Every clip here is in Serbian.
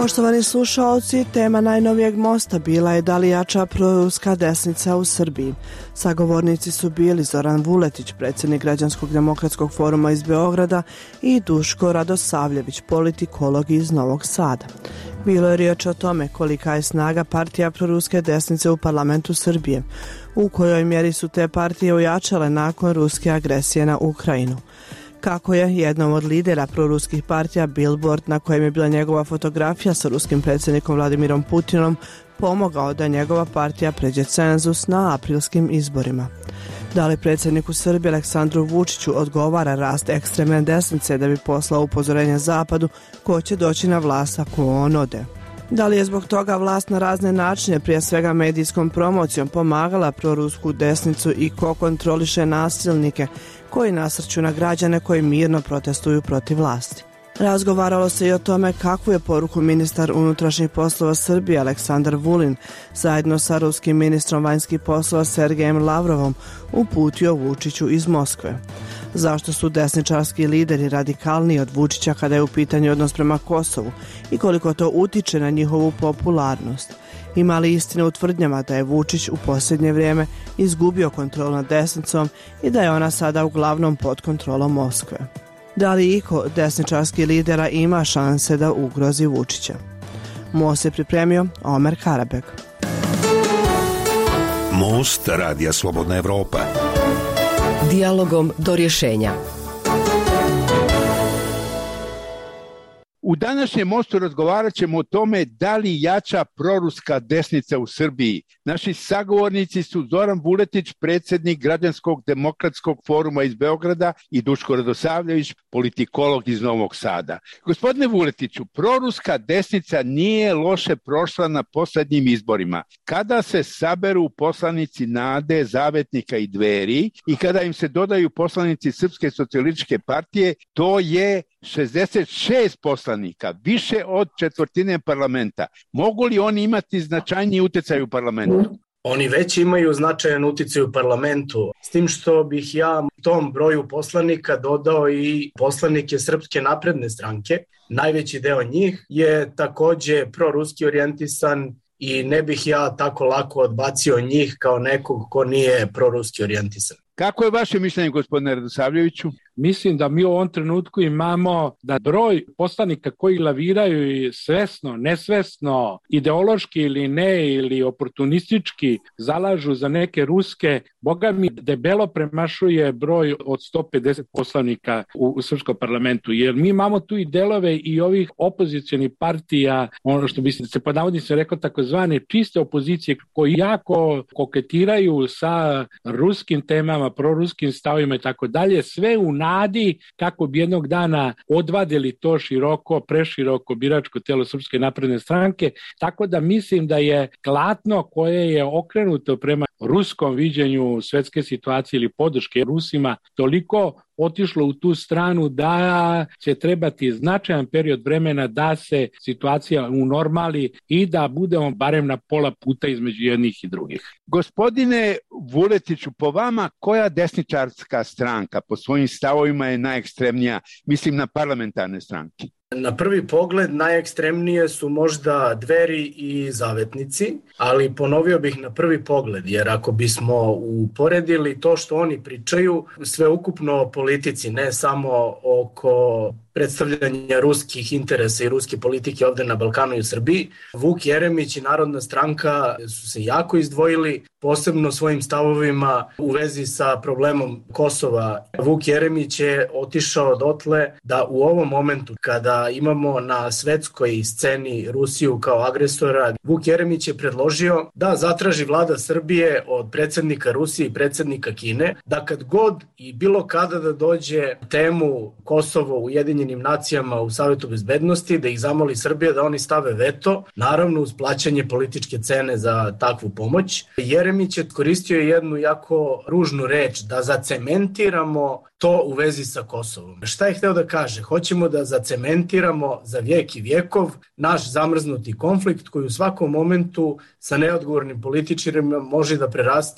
Poštovani slušaoci, tema najnovijeg mosta bila je da li jača proruska desnica u Srbiji. Sagovornici su bili Zoran Vuletić, predsjednik Građanskog demokratskog foruma iz Beograda, i Duško Radosavljević, politikolog iz Novog Sada. Bilo je riječ o tome kolika je snaga partija proruske desnice u parlamentu Srbije, u kojoj mjeri su te partije ojačale nakon ruske agresije na Ukrajinu. Kako je jednom od lidera proruskih partija Billboard, na kojem je bila njegova fotografija sa ruskim predsjednikom Vladimirom Putinom, pomogao da njegova partija pređe cenzus na aprilskim izborima. Da li predsjedniku Srbije Aleksandru Vučiću odgovara rast ekstremne desnice da bi poslao upozorenje Zapadu ko će doći na vlast ako on ode? Da li je zbog toga vlast na razne načine, prije svega medijskom promocijom, pomagala prorusku desnicu i ko kontroliše nasilnike koji nasrću na građane koji mirno protestuju protiv vlasti? Razgovaralo se i o tome kakvu je poruku ministar unutrašnjih poslova Srbije Aleksandar Vulin zajedno sa ruskim ministrom vanjskih poslova Sergejem Lavrovom uputio Vučiću iz Moskve. Zašto su desničarski lideri radikalniji od Vučića kada je u pitanju odnos prema Kosovu i koliko to utiče na njihovu popularnost? Ima li istine u tvrdnjama da je Vučić u posljednje vrijeme izgubio kontrolu nad desnicom i da je ona sada uglavnom pod kontrolom Moskve? Da li iko desničarskih lidera ima šanse da ugrozi Vučića? Most je pripremio Omer Karabek. Most Radija Slobodna Evropa. Dijalogom do rješenja. U današnjem mostu razgovarat ćemo o tome da li jača proruska desnica u Srbiji. Naši sagovornici su Zoran Vuletić, predsjednik Građanskog demokratskog foruma iz Beograda, i Duško Radosavljević, politikolog iz Novog Sada. Gospodine Vuletiću, proruska desnica nije loše prošla na posljednjim izborima. Kada se saberu poslanici Nade, Zavetnika i Dveri i kada im se dodaju poslanici Srpske socijalističke partije, to je 66 poslanika, više od četvrtine parlamenta. Mogu li oni imati značajniji utjecaj u parlamentu? Oni već imaju značajan utjecaj u parlamentu, s tim što bih ja tom broju poslanika dodao i poslanike Srpske napredne stranke. Najveći deo njih je također proruski orijentisan i ne bih ja tako lako odbacio njih kao nekog ko nije proruski orijentisan. Kako je vaše mišljenje, gospodine Radosavljeviću? Mislim da mi u ovom trenutku imamo da broj poslanika koji laviraju svesno, nesvesno, ideološki ili ne, ili oportunistički zalažu za neke ruske, boga mi debelo premašuje broj od 150 poslanika u srpskom parlamentu, jer mi imamo tu i delove i ovih opozicionih partija, ono što bi se pod navodnicima rekao takozvane čiste opozicije, koji jako koketiraju sa ruskim temama, proruskim stavovima i tako dalje, sve u nadi kako bi jednog dana odvadili to preširoko biračko telo Srpske napredne stranke, tako da mislim da je klatno koje je okrenuto prema ruskom viđenju svetske situacije ili podrške Rusima toliko otišlo u tu stranu da će trebati značajan period vremena da se situacija unormali i da budemo barem na pola puta između jednih i drugih. Gospodine Vuletiću, po vama koja desničarska stranka po svojim stavovima je najekstremnija, mislim na parlamentarne stranke? Na prvi pogled najekstremnije su možda Dveri i Zavetnici, ali ponovio bih na prvi pogled, jer ako bismo uporedili to što oni pričaju, sveukupno o politici, ne samo oko predstavljanja ruskih interesa i ruske politike ovdje na Balkanu i u Srbiji, Vuk Jeremić i Narodna stranka su se jako izdvojili, posebno svojim stavovima u vezi sa problemom Kosova. Vuk Jeremić je otišao dotle da u ovom momentu kada imamo na svetskoj sceni Rusiju kao agresora, Vuk Jeremić je predložio da zatraži vlada Srbije od predsjednika Rusije i predsjednika Kine da kad god i bilo kada da dođe temu Kosovo u Ujedinjenim nacijama u Savjetu bezbednosti, da ih zamoli Srbija da oni stave veto, naravno uz plaćanje političke cene za takvu pomoć. Jeremić je koristio jednu jako ružnu reč, da zacementiramo to u vezi sa Kosovom. Šta je hteo da kaže? Hoćemo da zacementiramo za vijek i vjekov naš zamrznuti konflikt koji u svakom momentu sa neodgovornim političarima može da preraste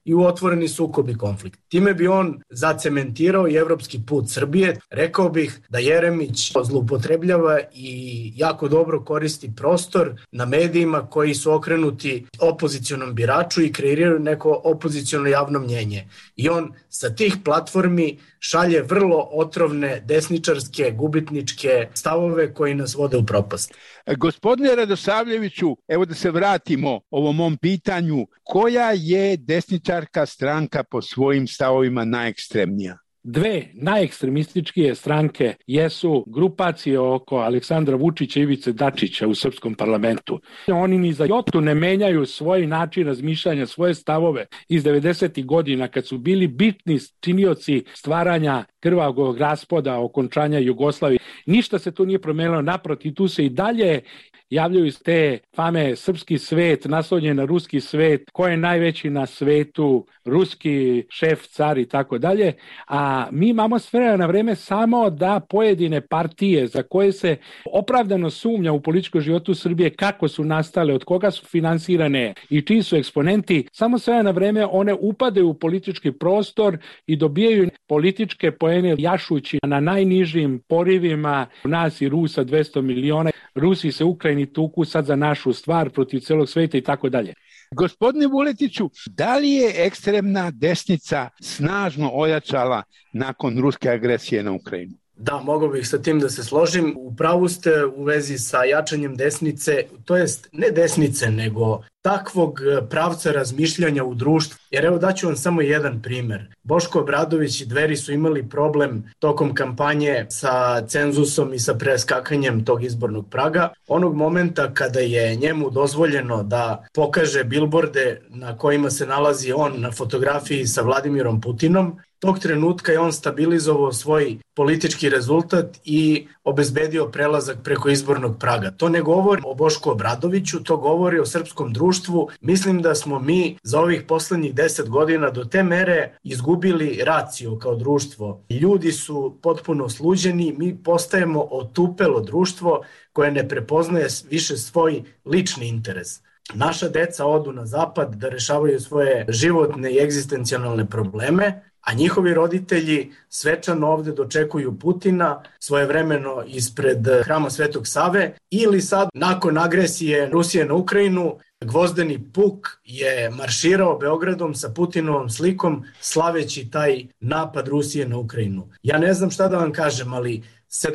i u otvoreni sukob i konflikt. Time bi on zacementirao i evropski put Srbije. Rekao bih da Jeremić zloupotrebljava i jako dobro koristi prostor na medijima koji su okrenuti opozicionom biraču i kreiraju neko opoziciono javno mnjenje. I on sa tih platformi šalje vrlo otrovne desničarske, gubitničke stavove koji nas vode u propast. Gospodine Radosavljeviću, evo da se vratimo ovom mom pitanju, koja je desničarka stranka po svojim stavovima najekstremnija? Dve najekstremističkije stranke jesu grupacije oko Aleksandra Vučića i Ivice Dačića u srpskom parlamentu. Oni ni za jotu ne menjaju svoj način razmišljanja, svoje stavove iz 90. godina kad su bili bitni činioci stvaranja krvavog raspada, okončanja Jugoslavije. Ništa se tu nije promenilo, naprotiv, tu se i dalje javljaju iz te fame srpski svet, naslonjen na ruski svet, ko je najveći na svetu, ruski šef, car i tako dalje, a mi imamo s vremena na vreme samo da pojedine partije za koje se opravdano sumnja u političkom životu Srbije kako su nastale, od koga su finansirane i čiji su eksponenti, samo s vremena na vreme one upadaju u politički prostor i dobijaju političke poene jašući na najnižim porivima nas i Rusa 200 miliona. Rusi se Ukrajini tuku sad za našu stvar protiv celog sveta i tako dalje. Gospodine Vuletiću, da li je ekstremna desnica snažno ojačala nakon ruske agresije na Ukrajinu? Da, mogao bih sa tim da se složim. U pravu ste u vezi sa jačanjem desnice, to jest ne desnice, nego takvog pravca razmišljanja u društvu. Jer evo daću vam samo jedan primer. Boško Obradović i Dveri su imali problem tokom kampanje sa cenzusom i sa preskakanjem tog izbornog praga. Onog momenta kada je njemu dozvoljeno da pokaže bilborde na kojima se nalazi on na fotografiji sa Vladimirom Putinom, tog trenutka je on stabilizovao svoj politički rezultat i obezbedio prelazak preko izbornog praga. To ne govori o Bošku Obradoviću, to govori o srpskom društvu. Mislim da smo mi za ovih poslednjih 10 godina do te mere izgubili raciju kao društvo. Ljudi su potpuno sluđeni, mi postajemo otupelo društvo koje ne prepoznaje više svoj lični interes. Naša deca odu na zapad da rešavaju svoje životne i egzistencijalne probleme, a njihovi roditelji svečano ovde dočekuju Putina svojevremeno ispred hrama Svetog Save ili sad nakon agresije Rusije na Ukrajinu Gvozdeni puk je marširao Beogradom sa Putinovom slikom slaveći taj napad Rusije na Ukrajinu. Ja ne znam šta da vam kažem, ali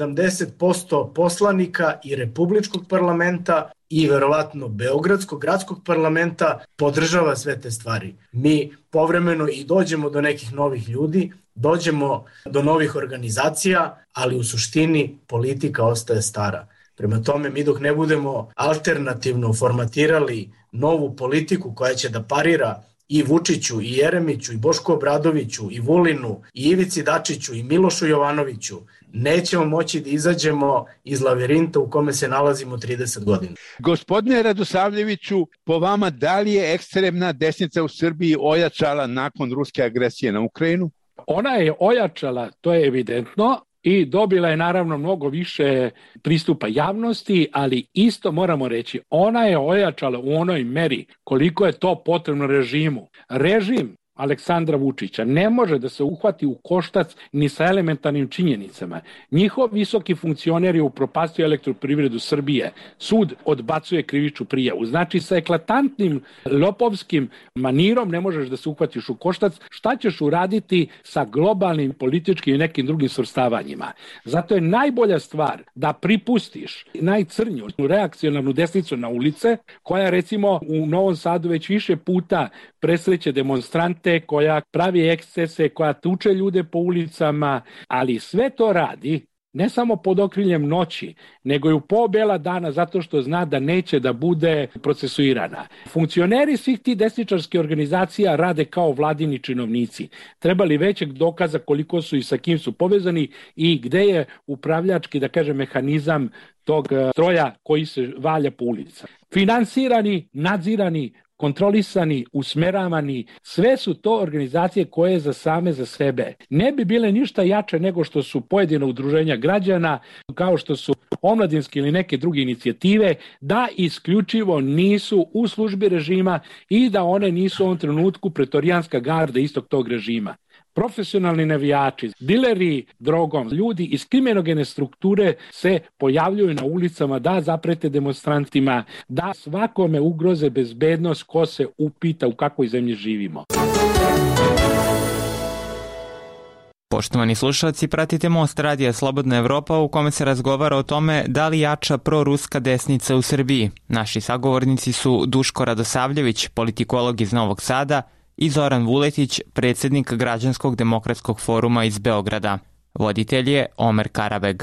70% poslanika i Republičkog parlamenta i verovatno Beogradskog gradskog parlamenta podržava sve te stvari. Mi povremeno i dođemo do nekih novih ljudi, dođemo do novih organizacija, ali u suštini politika ostaje stara. Prema tome, mi dok ne budemo alternativno formatirali novu politiku koja će da parira i Vučiću, i Jeremiću, i Bošku Obradoviću, i Vulinu, i Ivici Dačiću, i Milošu Jovanoviću, nećemo moći da izađemo iz lavirinta u kome se nalazimo 30 godina. Gospodine Radosavljeviću, po vama da li je ekstremna desnica u Srbiji ojačala nakon ruske agresije na Ukrajinu? Ona je ojačala, to je evidentno, i dobila je naravno mnogo više pristupa javnosti, ali isto moramo reći, ona je ojačala u onoj meri koliko je to potrebno režimu. Režim Aleksandra Vučića ne može da se uhvati u koštac ni sa elementarnim činjenicama. Njihov visoki funkcioner je upropastio Elektroprivredu Srbije. Sud odbacuje krivičnu prijavu. Znači, sa eklatantnim lopovskim manirom ne možeš da se uhvatiš u koštac. Šta ćeš uraditi sa globalnim političkim i nekim drugim svrstavanjima? Zato je najbolja stvar da pripustiš najcrnju reakcionarnu desnicu na ulice, koja recimo u Novom Sadu već više puta presreće demonstrante, koja pravi ekscese, koja tuče ljude po ulicama, ali sve to radi ne samo pod okriljem noći, nego i u pobela dana zato što zna da neće da bude procesuirana. Funkcioneri svih tih desničarskih organizacija rade kao vladini činovnici. Trebali većeg dokaza koliko su i sa kim su povezani i gde je upravljački, da kažem, mehanizam tog stroja koji se valja po ulicama. Finansirani, nadzirani, kontrolisani, usmeravani, sve su to organizacije koje za same za sebe ne bi bile ništa jače nego što su pojedina udruženja građana, kao što su omladinske ili neke druge inicijative, da isključivo nisu u službi režima i da one nisu u ovom trenutku pretorijanska garda istog tog režima. Profesionalni navijači, dileri drogom, ljudi iz kriminogene strukture se pojavljuju na ulicama da zaprete demonstrantima, da svakome ugroze bezbednost ko se upita u kakvoj zemlji živimo. Poštovani slušalci, pratite Most radija Slobodna Evropa u kome se razgovara o tome da li jača proruska desnica u Srbiji. Naši sagovornici su Duško Radosavljević, politikolog iz Novog Sada, i Zoran Vuletić, predsjednik Građanskog demokratskog foruma iz Beograda. Voditelj je Omer Karabeg.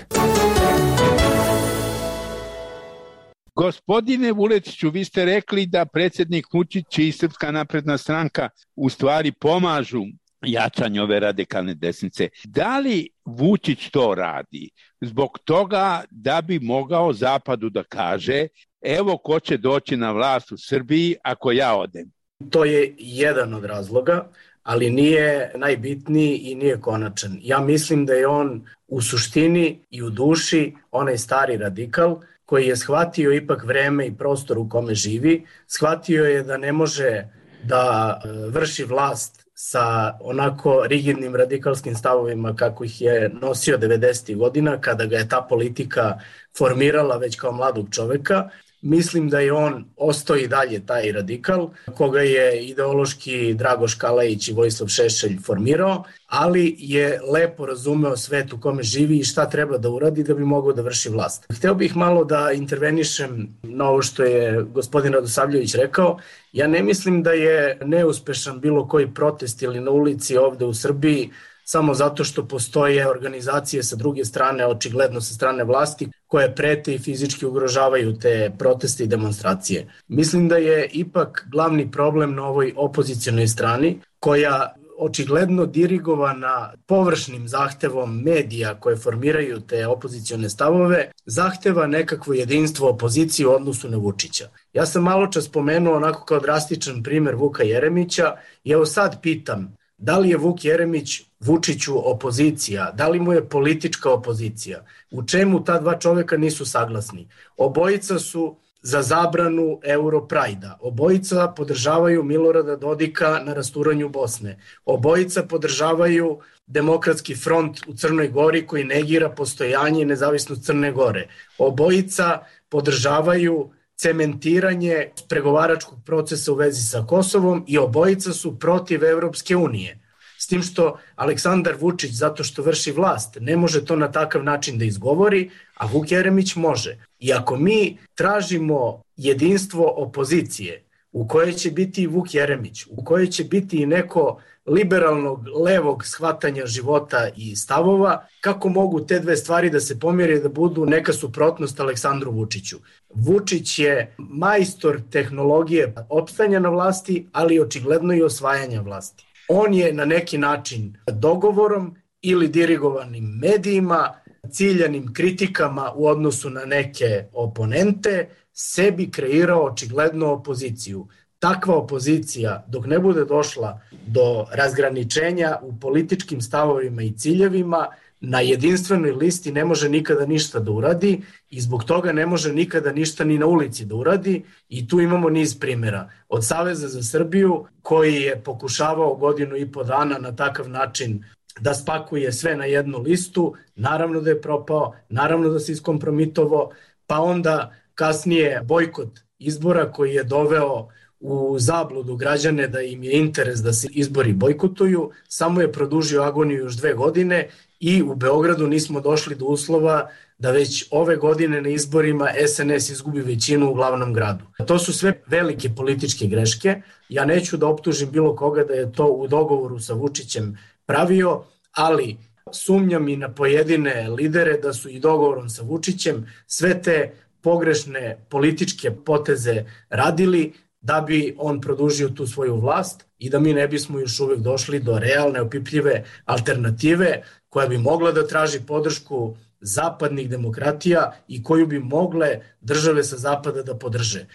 Gospodine Vuletiću, vi ste rekli da predsjednik Vučić i Srpska napredna stranka u stvari pomažu jačanju ove radikalne desnice. Da li Vučić to radi zbog toga da bi mogao Zapadu da kaže evo ko će doći na vlast u Srbiji ako ja odem? To je jedan od razloga, ali nije najbitniji i nije konačan. Ja mislim da je on u suštini i u duši onaj stari radikal koji je shvatio ipak vreme i prostor u kome živi, shvatio je da ne može da vrši vlast sa onako rigidnim radikalskim stavovima kako ih je nosio 90. godina kada ga je ta politika formirala već kao mladog čoveka. Mislim da je on ostao i dalje taj radikal koga je ideološki Dragoš Kalajić i Vojislav Šešelj formirao, ali je lepo razumeo svet u kome živi i šta treba da uradi da bi mogao da vrši vlast. Hteo bih malo da intervenišem na ovo što je gospodin Radosavljević rekao. Ja ne mislim da je neuspešan bilo koji protest ili na ulici ovde u Srbiji samo zato što postoje organizacije sa druge strane, očigledno sa strane vlasti, koje prete i fizički ugrožavaju te proteste i demonstracije. Mislim da je ipak glavni problem na ovoj opozicionoj strani, koja očigledno dirigovana površnim zahtevom medija koje formiraju te opozicione stavove, zahteva nekakvo jedinstvo opozicije u odnosu na Vučića. Ja sam malo čas spomenuo onako kao drastičan primer Vuka Jeremića i evo sad pitam, da li je Vuk Jeremić Vučiću opozicija? Da li mu je politička opozicija? U čemu ta dva čoveka nisu saglasni? Obojica su za zabranu Europrajda. Obojica podržavaju Milorada Dodika na rasturanju Bosne. Obojica podržavaju Demokratski front u Crnoj Gori koji negira postojanje i nezavisnost Crne Gore. Obojica podržavaju cementiranje pregovaračkog procesa u vezi sa Kosovom i obojica su protiv Evropske unije. S tim što Aleksandar Vučić, zato što vrši vlast, ne može to na takav način da izgovori, a Vuk Jeremić može. I ako mi tražimo jedinstvo opozicije, u kojoj će biti i Vuk Jeremić, u kojoj će biti i neko liberalnog, levog shvatanja života i stavova, kako mogu te dve stvari da se pomire da budu neka suprotnost Aleksandru Vučiću? Vučić je majstor tehnologije opstanja na vlasti, ali očigledno i osvajanja vlasti. On je na neki način dogovorom ili dirigovanim medijima, ciljanim kritikama u odnosu na neke oponente, sebi kreirao očigledno opoziciju. Takva opozicija, dok ne bude došla do razgraničenja u političkim stavovima i ciljevima, na jedinstvenoj listi ne može nikada ništa da uradi i zbog toga ne može nikada ništa ni na ulici da uradi i tu imamo niz primjera. Od Saveza za Srbiju koji je pokušavao 1.5 godina na takav način da spakuje sve na jednu listu, naravno da je propao, naravno da se iskompromitovao, pa onda kasnije bojkot izbora koji je doveo u zabludu građane da im je interes da se izbori bojkotuju, samo je produžio agoniju još 2 godine i u Beogradu nismo došli do uslova da već ove godine na izborima SNS izgubi većinu u glavnom gradu. To su sve velike političke greške. Ja neću da optužim bilo koga da je to u dogovoru sa Vučićem pravio, ali sumnjam i na pojedine lidere da su i dogovorom sa Vučićem sve te pogrešne političke poteze radili da bi on produžio tu svoju vlast i da mi ne bismo još uvek došli do realne, opipljive alternative koja bi mogla da traži podršku zapadnih demokratija i koju bi mogle države sa zapada da podrže.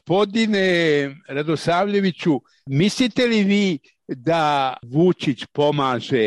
Gospodine Radosavljeviću, mislite li vi da Vučić pomaže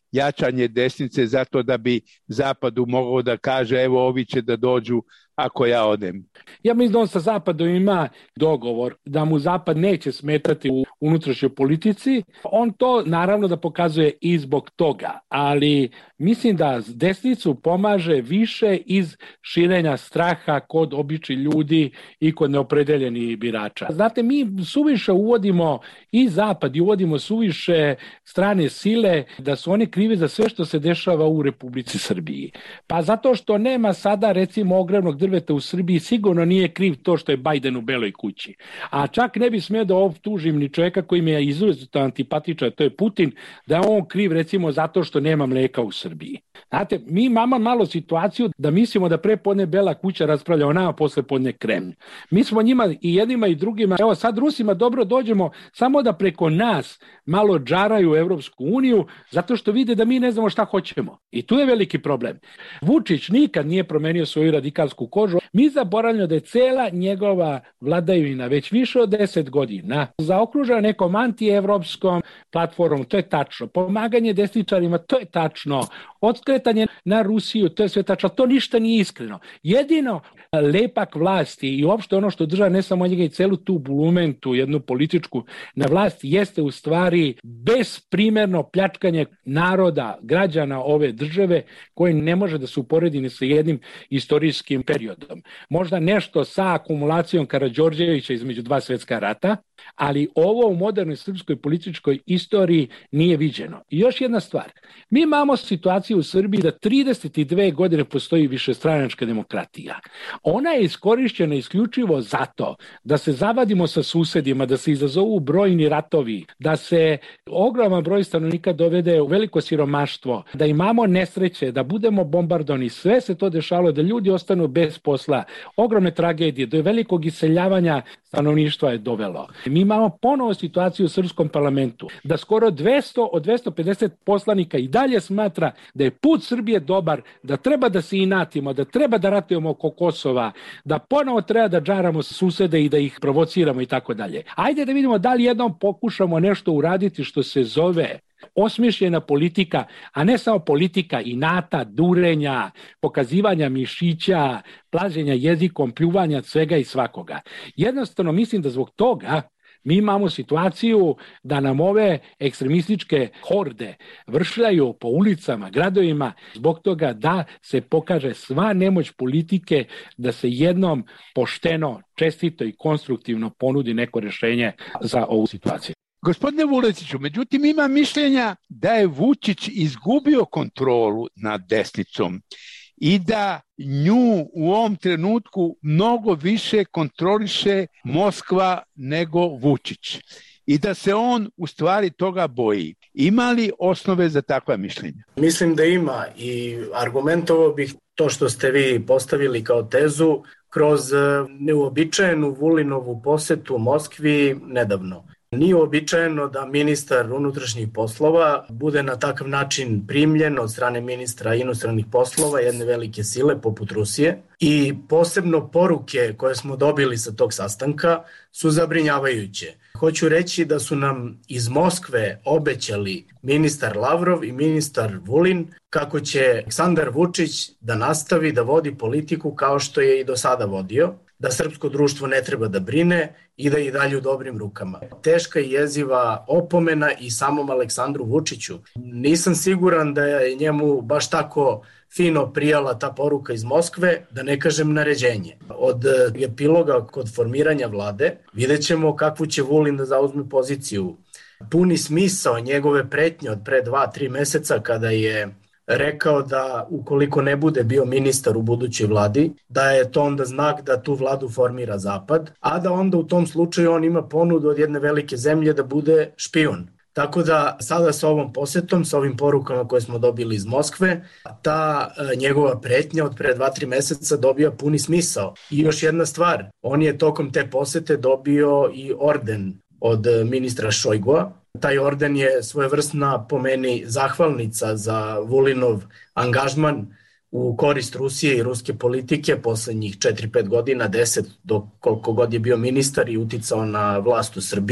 jačanje desnice zato da bi Zapadu mogao da kaže evo ovi će da dođu ako ja odem. Ja mislim da on sa Zapadom ima dogovor da mu Zapad neće smetati u unutrašnjoj politici. On to naravno da pokazuje i zbog toga, ali mislim da desnicu pomaže više iz širenja straha kod običnih ljudi i kod neopredeljenih birača. Znate, mi suviše uvodimo i Zapad i uvodimo suviše strane sile da su oni krivi za sve što se dešava u Republici Srbiji. Pa zato što nema sada recimo ogromnog drveta u Srbiji, sigurno nije kriv to što je Bajden u Beloj kući. A čak ne bi smio da optužim ni čovjeka koji mi je izuzetno antipatičan, to je Putin, da je on kriv recimo zato što nema mleka u Srbiji. Znate, mi imamo malo situaciju da mislimo da pre podne Bela kuća raspravlja o nama, posle podne Kremlj. Mi smo njima i jednima i drugima, evo sad Rusima dobro dođemo samo da preko nas malo džaraju Evropsku uniju, zato što vide da mi ne znamo šta hoćemo. I tu je veliki problem. Vučić nikad nije promenio svoju radikalsku kožu. Mi zaboravljamo da je cela njegova vladavina već više od 10 godina zaokružena nekom antievropskom platformom, to je tačno. Pomaganje desničarima, to je tačno. Odskretanje na Rusiju, to je sve tačno. To ništa nije iskreno. Jedino lepak vlasti i uopšte ono što država ne samo njega i celu tu bulumentu, jednu političku na vlasti, jeste u stvari besprimerno pljačkanje naroda, građana ove države, koje ne može da se uporedi ni sa jednim istorijskim periodom. Možda nešto sa akumulacijom Karađorđevića između dva svetska rata, ali ovo u modernoj srpskoj političkoj istoriji nije viđeno. I još jedna stvar, mi imamo situaciju u Srbiji da 32 godine postoji višestranačka demokratija. Ona je iskorišćena isključivo zato da se zavadimo sa susedima, da se izazovu brojni ratovi, da se ogroman broj stanovnika dovede u veliko siromaštvo, da imamo nesreće, da budemo bombardovani. Sve se to dešavalo, da ljudi ostanu bez posla, ogromne tragedije, do velikog iseljavanja stanovništva je dovelo. Mi imamo ponovo situaciju u srpskom parlamentu, da skoro 200 od 250 poslanika i dalje smatra da je put Srbije dobar, da treba da se inatimo, da treba da ratujemo oko Kosova, da ponovo treba da džaramo susede i da ih provociramo i tako dalje. Ajde da vidimo da li jednom pokušamo nešto uraditi što se zove osmišljena politika, a ne samo politika inata, durenja, pokazivanja mišića, plaženja jezikom, pljuvanja svega i svakoga. Jednostavno mislim da zbog toga mi imamo situaciju da nam ove ekstremističke horde vršljaju po ulicama, gradovima, zbog toga da se pokaže sva nemoć politike, da se jednom pošteno, čestito i konstruktivno ponudi neko rješenje za ovu situaciju. Gospodine Vuletiću, međutim ima mišljenja da je Vučić izgubio kontrolu nad desnicom i da nju u ovom trenutku mnogo više kontroliše Moskva nego Vučić i da se on u stvari toga boji. Ima li osnove za takva mišljenja? Mislim da ima i argumentovao bih to što ste vi postavili kao tezu kroz neuobičajenu Vulinovu posetu Moskvi nedavno. Nije uobičajeno da ministar unutrašnjih poslova bude na takav način primljen od strane ministra inostranih poslova jedne velike sile poput Rusije i posebno poruke koje smo dobili sa tog sastanka su zabrinjavajuće. Hoću reći da su nam iz Moskve obećali ministar Lavrov i ministar Vulin kako će Aleksandar Vučić da nastavi da vodi politiku kao što je i do sada vodio, da srpsko društvo ne treba da brine i da je i dalje u dobrim rukama. Teška i jeziva opomena i samom Aleksandru Vučiću. Nisam siguran da je njemu baš tako fino prijala ta poruka iz Moskve, da ne kažem naređenje. Od epiloga kod formiranja vlade vidjet ćemo kakvu će Vulin da zauzme poziciju. Puni smisao njegove pretnje od pre 2-3 meseca kada je rekao da ukoliko ne bude bio ministar u budućoj vladi, da je to onda znak da tu vladu formira Zapad, a da onda u tom slučaju on ima ponudu od jedne velike zemlje da bude špijun. Tako da sada sa ovom posetom, sa ovim porukama koje smo dobili iz Moskve, ta njegova pretnja od pre 2-3 meseca dobija puni smisao. I još jedna stvar, on je tokom te posete dobio i orden od ministra Šojgua. Taj orden je svojevrsna, po meni, zahvalnica za Vulinov angažman u korist Rusije i ruske politike poslednjih 4-5 godina, 10 do koliko god je bio ministar i uticao na vlast u Srbiji.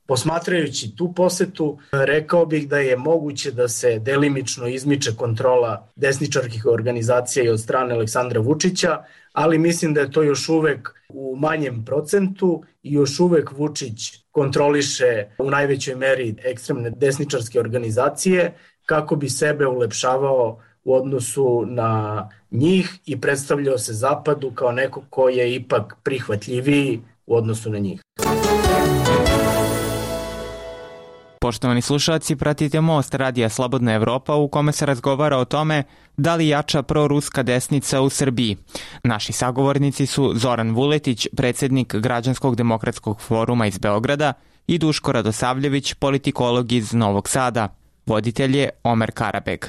Posmatrajući tu posetu, rekao bih da je moguće da se delimično izmiče kontrola desničarskih organizacija i od strane Aleksandra Vučića, ali mislim da je to još uvek u manjem procentu i još uvek Vučić kontroliše u najvećoj meri ekstremne desničarske organizacije kako bi sebe ulepšavao u odnosu na njih i predstavljao se Zapadu kao neko ko je ipak prihvatljiviji u odnosu na njih. Poštovani slušalci, pratite Most radija Slobodna Evropa u kome se razgovara o tome da li jača proruska desnica u Srbiji. Naši sagovornici su Zoran Vuletić, predsjednik Građanskog demokratskog foruma iz Beograda, i Duško Radosavljević, politikolog iz Novog Sada. Voditelj je Omer Karabeg.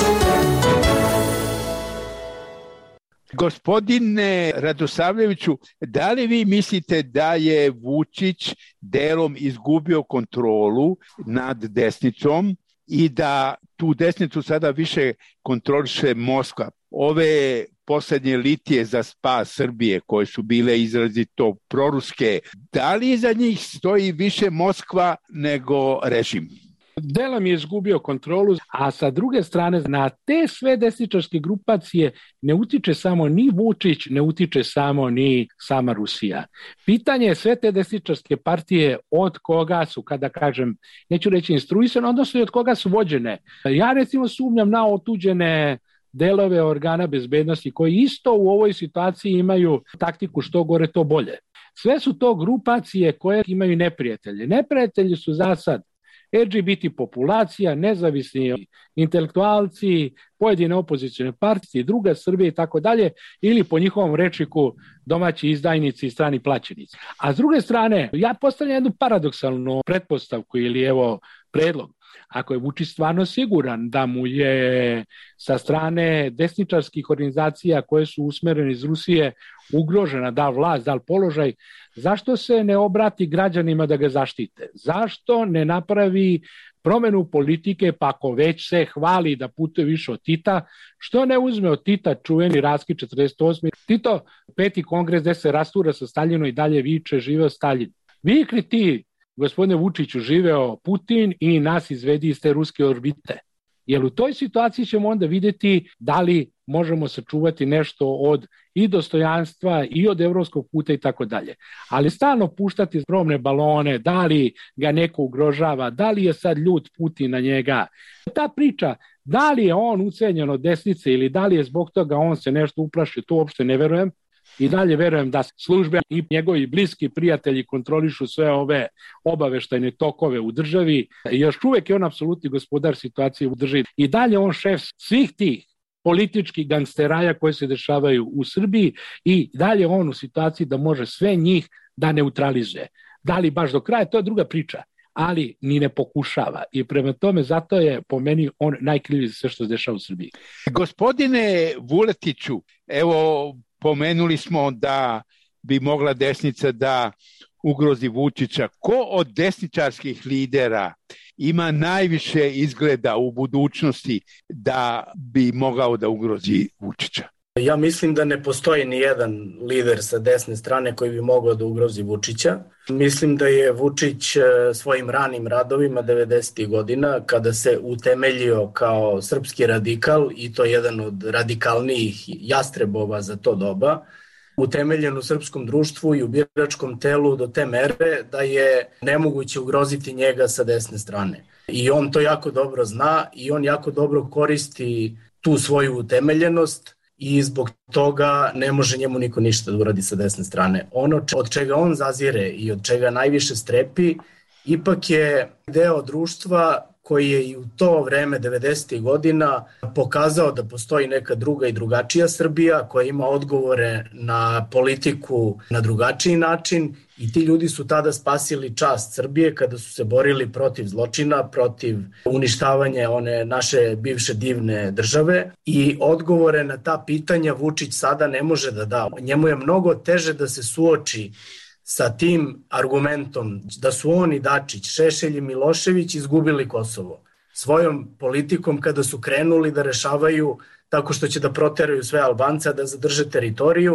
Gospodine Radosavljeviću, da li vi mislite da je Vučić delom izgubio kontrolu nad desnicom i da tu desnicu sada više kontroliše Moskva? Ove poslednje litije za spas Srbije koje su bile izrazito proruske, da li iza njih stoji više Moskva nego režim? Delom je izgubio kontrolu, a sa druge strane na te sve desničarske grupacije ne utiče samo ni Vučić, ne utiče samo ni sama Rusija. Pitanje je sve te desničarske partije od koga su, kada kažem, neću reći instruisane, odnosno i od koga su vođene. Ja recimo sumnjam na otuđene delove organa bezbednosti koji isto u ovoj situaciji imaju taktiku što gore to bolje. Sve su to grupacije koje imaju neprijatelje. Neprijatelji su za sad LGBT populacija, nezavisni intelektualci, pojedine opozicione partije, druga Srbija i tako dalje, ili po njihovom rečniku domaći izdajnici i strani plaćenici. A s druge strane, ja postavljam jednu paradoksalnu pretpostavku ili predlog. Ako je Vučić stvarno siguran da mu je sa strane desničarskih organizacija koje su usmerene iz Rusije ugrožena, da vlast, da položaj, zašto se ne obrati građanima da ga zaštite? Zašto ne napravi promenu politike, pa ako već se hvali da putuje više od Tita, što ne uzme od Tita čuveni raskid 48. Tito, 5. kongres gde se rastura sa Staljinom i dalje viče živeo Staljin. Vikri ti, gospodine Vučiću, živeo Putin i nas izvedi iz te ruske orbite. Jer u toj situaciji ćemo onda vidjeti da li možemo sačuvati nešto od i dostojanstva i od evropskog puta i tako dalje. Ali stalno puštati probne balone, da li ga neko ugrožava, da li je sad ljut Putin na njega. Ta priča, da li je on ucenjen od desnice ili da li je zbog toga on se nešto uplašio, to uopšte ne verujem. I dalje verujem da službe i njegovi bliski prijatelji kontrolišu sve ove obaveštajne tokove u državi. Još uvek je on apsolutni gospodar situacije u državi. I dalje on šef svih tih političkih gangsteraja koje se dešavaju u Srbiji i dalje on u situaciji da može sve njih da neutralizuje. Da li baš do kraja, to je druga priča, ali ni ne pokušava. I prema tome, zato je po meni on najkriviji za sve što se dešava u Srbiji. Gospodine Vuletiću, evo, pomenuli smo da bi mogla desnica da ugrozi Vučića. Ko od desničarskih lidera ima najviše izgleda u budućnosti da bi mogao da ugrozi Vučića? Ja mislim da ne postoji ni jedan lider sa desne strane koji bi mogao da ugrozi Vučića. Mislim da je Vučić svojim ranim radovima 90. godina, kada se utemeljio kao srpski radikal, i to jedan od radikalnijih jastrebova za to doba, utemeljen u srpskom društvu i u biračkom telu do te mere da je nemoguće ugroziti njega sa desne strane. I on to jako dobro zna i on jako dobro koristi tu svoju utemeljenost i zbog toga ne može njemu niko ništa da uradi sa desne strane. Ono od čega on zazire i od čega najviše strepi ipak je deo društva koji je i u to vreme 90. godina pokazao da postoji neka druga i drugačija Srbija koja ima odgovore na politiku na drugačiji način i ti ljudi su tada spasili čast Srbije kada su se borili protiv zločina, protiv uništavanja one naše bivše divne države i odgovore na ta pitanja Vučić sada ne može da da. Njemu je mnogo teže da se suoči sa tim argumentom da su on i Dačić, Šešelj i Milošević izgubili Kosovo. Svojom politikom kada su krenuli da rešavaju tako što će da proteraju sve Albance, da zadrže teritoriju,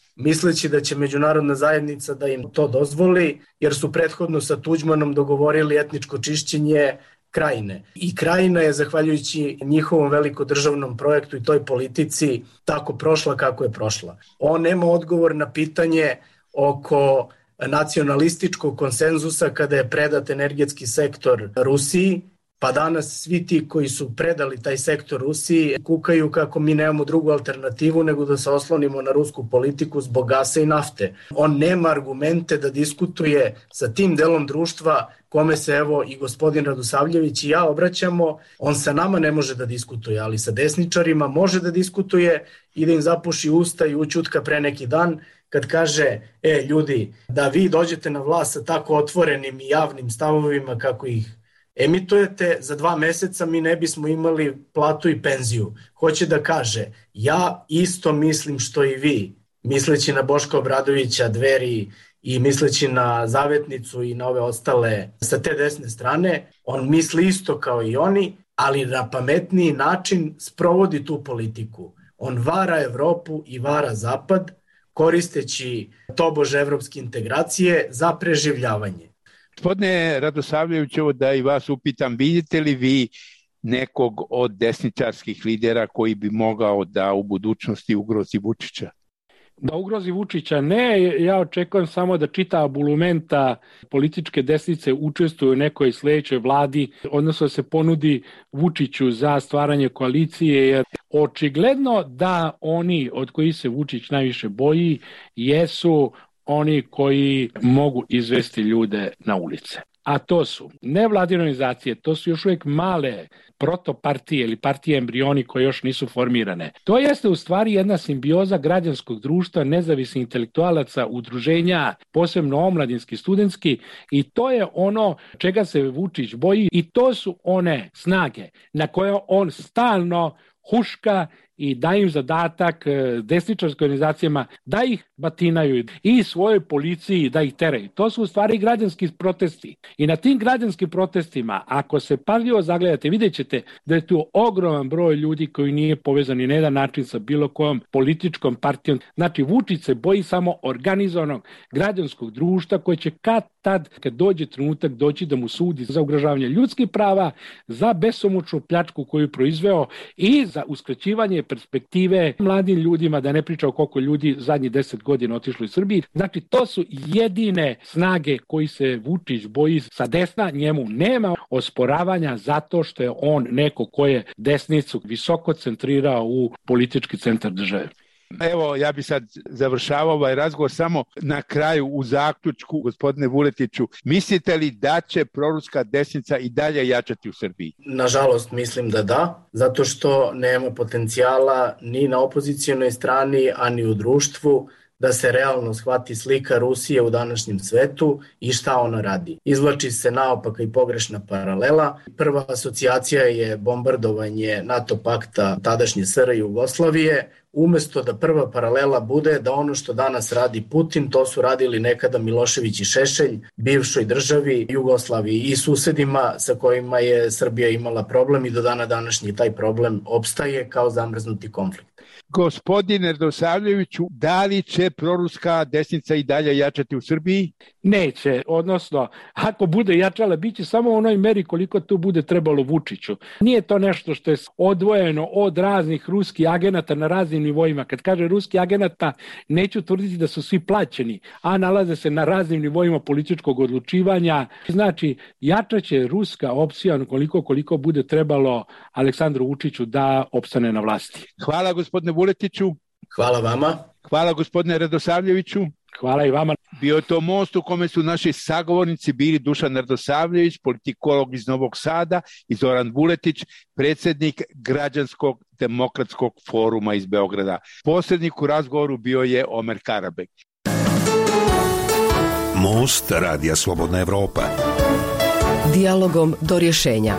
misleći da će međunarodna zajednica da im to dozvoli, jer su prethodno sa Tuđmanom dogovorili etničko čišćenje Krajine. I Krajina je, zahvaljujući njihovom velikodržavnom projektu i toj politici, tako prošla kako je prošla. On nema odgovor na pitanje oko nacionalističkog konsenzusa kada je predat energetski sektor Rusiji, pa danas svi ti koji su predali taj sektor Rusiji kukaju kako mi nemamo drugu alternativu nego da se oslonimo na rusku politiku zbog gasa i nafte. On nema argumente da diskutuje sa tim delom društva kome se evo i gospodin Radosavljević i ja obraćamo. On sa nama ne može da diskutuje, ali sa desničarima može da diskutuje i da im zapuši usta i ućutka pre neki dan kad kaže, ljudi, da vi dođete na vlast sa tako otvorenim i javnim stavovima kako ih emitujete, za 2 meseca mi ne bismo imali platu i penziju. Hoće da kaže, ja isto mislim što i vi, misleći na Boška Obradovića, Dveri i misleći na Zavetnicu i na ove ostale sa te desne strane, on misli isto kao i oni, ali na pametniji način sprovodi tu politiku. On vara Evropu i vara Zapad, koristeći tobože evropske integracije za preživljavanje. Gospodine Radosavljeviću, da i vas upitam, vidite li vi nekog od desničarskih lidera koji bi mogao da u budućnosti ugrozi Vučića? Da ugrozi Vučića ne, ja očekujem samo da čita bulumenta političke desnice učestvuju u nekoj sledećoj vladi, odnosno se ponudi Vučiću za stvaranje koalicije, jer očigledno da oni od kojih se Vučić najviše boji jesu oni koji mogu izvesti ljude na ulice. A to su nevladine organizacije, to su još uvijek male protopartije ili partije embrioni koje još nisu formirane. To jeste u stvari jedna simbioza građanskog društva, nezavisnih intelektualaca, udruženja, posebno omladinski, studentski, i to je ono čega se Vučić boji i to su one snage na koje on stalno huška i da im zadatak desničarskim organizacijama da ih batinaju i svojoj policiji da ih teraju. To su u stvari građanski protesti. I na tim građanskim protestima, ako se pažljivo zagledate, vidjet ćete da je tu ogroman broj ljudi koji nije povezan ni na jedan način sa bilo kojom političkom partijom. Znači, Vučić se boji samo organizovanog građanskog društva koje će kad dođe trenutak doći da mu sudi za ugrožavanje ljudskih prava, za besomučnu pljačku koju proizveo i za uskraćivanje perspektive mladim ljudima, da ne pričam koliko ljudi zadnjih 10 godina otišlo iz Srbije. Znači, to su jedine snage koji se Vučić boji sa desna, njemu nema osporavanja zato što je on neko ko je desnicu visoko centrirao u politički centar države. Evo, ja bi sad završavao ovaj razgovor samo na kraju u zaključku, gospodine Vuletiću. Mislite li da će proruska desnica i dalje jačati u Srbiji? Nažalost, mislim da, zato što nema potencijala ni na opozicijonoj strani, a ni u društvu da se realno shvati slika Rusije u današnjem svetu i šta ona radi. Izvlači se naopaka i pogrešna paralela. Prva asocijacija je bombardovanje NATO pakta tadašnje SR Jugoslavije, umesto da prva paralela bude da ono što danas radi Putin, to su radili nekada Milošević i Šešelj, bivšoj državi Jugoslaviji i susedima sa kojima je Srbija imala problem i do dana današnji taj problem opstaje kao zamrznuti konflikt. Gospodine Radosavljeviću, da li će proruska desnica i dalje jačati u Srbiji? Neće, odnosno, ako bude jačala, bit će samo u onoj meri koliko to bude trebalo Vučiću. Nije to nešto što je odvojeno od raznih ruskih agenata na raznim nivoima. Kad kaže ruski agenata, neću tvrditi da su svi plaćeni, a nalaze se na raznim nivoima političkog odlučivanja. Znači, jačaće ruska opcija koliko bude trebalo Aleksandru Vučiću da opstane na vlasti. Hvala gospodine Vuletiću. Hvala vama. Hvala gospodine Radosavljeviću. Hvala i vama. Bio je to most u kome su naši sagovornici bili Dušan Radosavljević, politikolog iz Novog Sada, i Zoran Vuletić, predsjednik Građanskog demokratskog foruma iz Beograda. Posrednik u razgovoru bio je Omer Karabek. Most Radija Slobodna Evropa. Dijalogom do rješenja.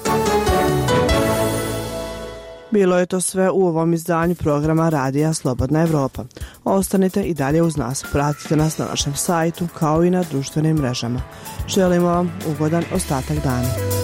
Bilo je to sve u ovom izdanju programa Radija Slobodna Evropa. Ostanite i dalje uz nas, pratite nas na našem sajtu kao i na društvenim mrežama. Želimo vam ugodan ostatak dana.